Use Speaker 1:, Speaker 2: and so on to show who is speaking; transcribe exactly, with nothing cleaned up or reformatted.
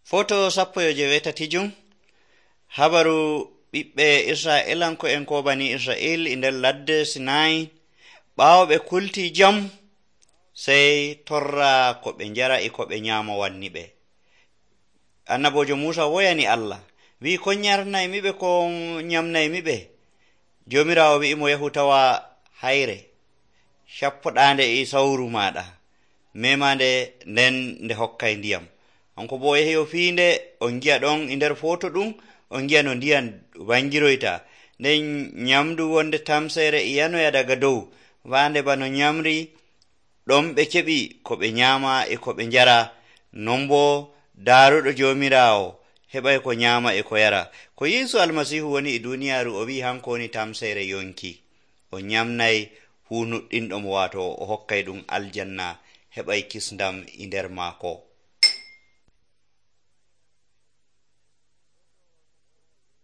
Speaker 1: Foto sappo yo jewetati jum habaru ɓiɓɓe Israelanko en ko bani Israel e nder ladde Sinai ɓaawo ɓe kulti jam sey torra ko ɓe njara e ko ɓe nyama wanni ɓe. Annabojo Musa woyani Allah wi ko nyarnay miɓe ko nyamnay miɓe. Jomirawo wi mo yahu tawa hayre shappoɗande e sawru maɗa memande nden nde hokkay ndiyam. Hanko bo yehi o fiinde on giya ɗon e nder foto ɗum on giya no ndiyam wangiroyta nden nyamdu wonde tamsere e yanoya daga dow wande bano nyamri ɗon ɓe keɓi ko ɓe nyama e ko ɓe njara. Non bo daruɗo Jomirawo heɓay ko nyama e ko yara. Ko Yesu Almasihu woni e duniyaru o wi hanko woni tamsere yonki o nyamnay hu nuɗɗinɗo mo wato o hokkay ɗum aljanna heɓay kisndam e nder maako.